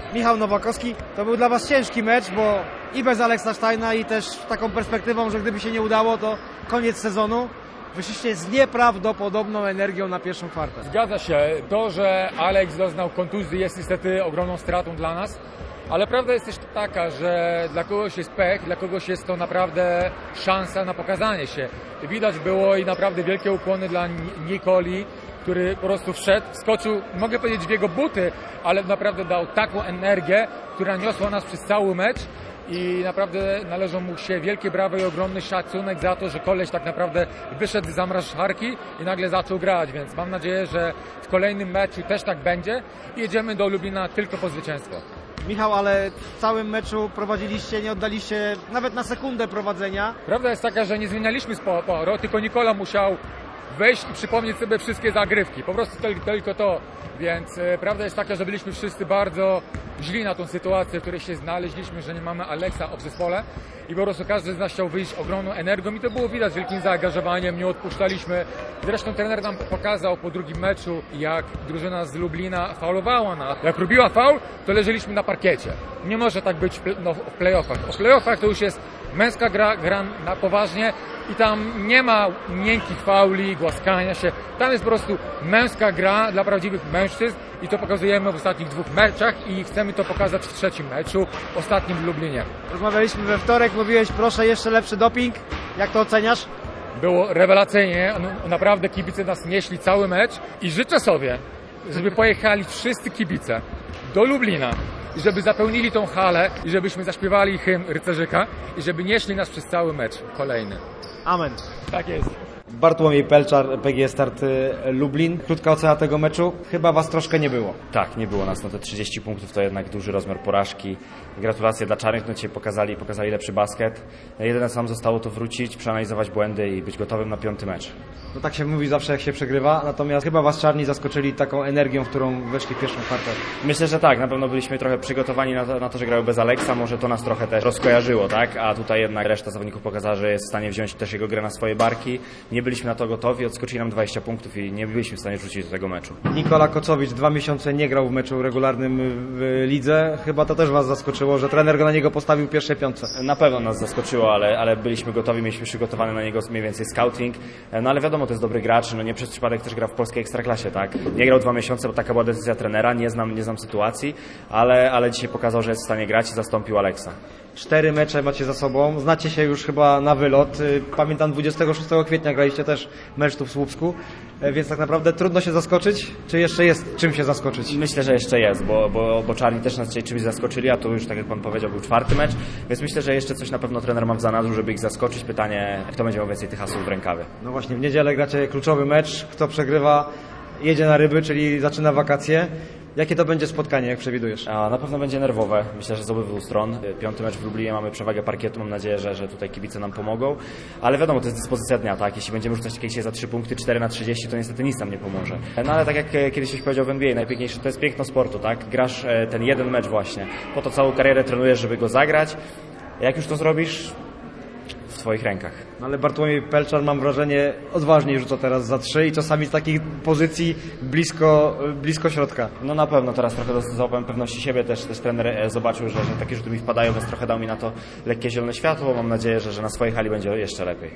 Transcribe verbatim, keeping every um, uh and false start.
Michał Nowakowski, to był dla Was ciężki mecz, bo i bez Alexa Steina, i też taką perspektywą, że gdyby się nie udało, to koniec sezonu. Wyszliście z nieprawdopodobną energią na pierwszą kwartę. Zgadza się. To, że Alex doznał kontuzji, jest niestety ogromną stratą dla nas. Ale prawda jest też taka, że dla kogoś jest pech, dla kogoś jest to naprawdę szansa na pokazanie się. Widać było i naprawdę wielkie ukłony dla Nikoli, który po prostu wszedł, wskoczył, mogę powiedzieć w jego buty, ale naprawdę dał taką energię, która niosła nas przez cały mecz i naprawdę należą mu się wielkie brawa i ogromny szacunek za to, że koleś tak naprawdę wyszedł z zamrażarki i nagle zaczął grać, więc mam nadzieję, że w kolejnym meczu też tak będzie i jedziemy do Lublina tylko po zwycięstwo. Michał, ale w całym meczu prowadziliście, nie oddaliście nawet na sekundę prowadzenia. Prawda jest taka, że nie zmienialiśmy sporo, tylko Nikola musiał wejść i przypomnieć sobie wszystkie zagrywki. Po prostu tylko to. Więc e, prawda jest taka, że byliśmy wszyscy bardzo źli na tą sytuację, w której się znaleźliśmy, że nie mamy Alexa w zespole i po prostu każdy z nas chciał wyjść ogromną energią i to było widać wielkim zaangażowaniem, nie odpuszczaliśmy. Zresztą trener nam pokazał po drugim meczu, jak drużyna z Lublina faulowała nas. Jak robiła faul, to leżeliśmy na parkiecie. Nie może tak być w, no, w playoffach. W playoffach to już jest męska gra, gra na poważnie i tam nie ma miękkich fauli, głaskania się. Tam jest po prostu męska gra dla prawdziwych mężczyzn i to pokazujemy w ostatnich dwóch meczach i chcemy to pokazać w trzecim meczu, ostatnim w Lublinie. Rozmawialiśmy we wtorek, mówiłeś proszę jeszcze lepszy doping. Jak to oceniasz? Było rewelacyjnie, no, naprawdę kibice nas nieśli cały mecz i życzę sobie, żeby pojechali wszyscy kibice do Lublina i żeby zapełnili tą halę i żebyśmy zaśpiewali hymn Rycerzyka i żeby nieśli nas przez cały mecz kolejny. Amen. Tak jest. Bartłomiej Pelczar, P G S Start Lublin. Krótka ocena tego meczu. Chyba Was troszkę nie było. Tak, nie było nas. No te trzydzieści punktów to jednak duży rozmiar porażki. Gratulacje dla czarnych, no dzisiaj pokazali, pokazali lepszy basket. Jedyne co nam zostało to wrócić, przeanalizować błędy i być gotowym na piąty mecz. No tak się mówi zawsze jak się przegrywa, natomiast chyba Was czarni zaskoczyli taką energią, w którą weszli w pierwszą kwartę. Myślę, że tak, na pewno byliśmy trochę przygotowani na to, na to, że grają bez Alexa, może to nas trochę też rozkojarzyło, tak? A tutaj jednak reszta zawodników pokazała, że jest w stanie wziąć też jego grę na swoje barki. Nie byliśmy na to gotowi, odskoczyli nam dwadzieścia punktów i nie byliśmy w stanie wrócić do tego meczu. Nikola Kocowicz dwa miesiące nie grał w meczu regularnym w lidze. Chyba to też Was zaskoczyło, że trener go na niego postawił w pierwszej piątce. Na pewno nas zaskoczyło, ale, ale byliśmy gotowi, mieliśmy przygotowany na niego mniej więcej scouting. No ale wiadomo, to jest dobry gracz, no nie przez przypadek też gra w polskiej ekstraklasie, tak? Nie grał dwa miesiące, bo taka była decyzja trenera, nie znam, nie znam sytuacji, ale, ale dzisiaj pokazał, że jest w stanie grać i zastąpił Alexa. Cztery mecze macie za sobą, znacie się już chyba na wylot. Pamiętam dwudziestego szóstego kwietnia graliście też mecz tu w Słupsku, więc tak naprawdę trudno się zaskoczyć, czy jeszcze jest czym się zaskoczyć? Myślę, że jeszcze jest, bo, bo, bo czarni też nas dzisiaj czymś zaskoczyli, a to już tak jak Pan powiedział był czwarty mecz, więc myślę, że jeszcze coś na pewno trener ma w zanadrzu, żeby ich zaskoczyć. Pytanie, kto będzie miał więcej tych asów w rękawie. No właśnie, w niedzielę gracie kluczowy mecz, kto przegrywa jedzie na ryby, czyli zaczyna wakacje. Jakie to będzie spotkanie, jak przewidujesz? A na pewno będzie nerwowe. Myślę, że z obydwu stron. Piąty mecz w Lublinie, mamy przewagę parkietu. Mam nadzieję, że, że tutaj kibice nam pomogą. Ale wiadomo, to jest dyspozycja dnia, tak? Jeśli będziemy rzucać jakieś za trzy punkty, cztery na trzydzieści, to niestety nic nam nie pomoże. No ale tak jak kiedyś ktoś powiedział w N B A, najpiękniejsze to jest piękno sportu, tak? Grasz ten jeden mecz właśnie. Po to całą karierę trenujesz, żeby go zagrać. Jak już to zrobisz, w Twoich rękach. No ale Bartłomiej Pelczar, mam wrażenie, odważniej rzuca teraz za trzy i czasami z takich pozycji blisko, blisko środka. No na pewno, teraz trochę złapałem pewności siebie, też, też trener zobaczył, że, że takie rzuty mi wpadają, więc trochę dał mi na to lekkie zielone światło. Mam nadzieję, że, że na swojej hali będzie jeszcze lepiej.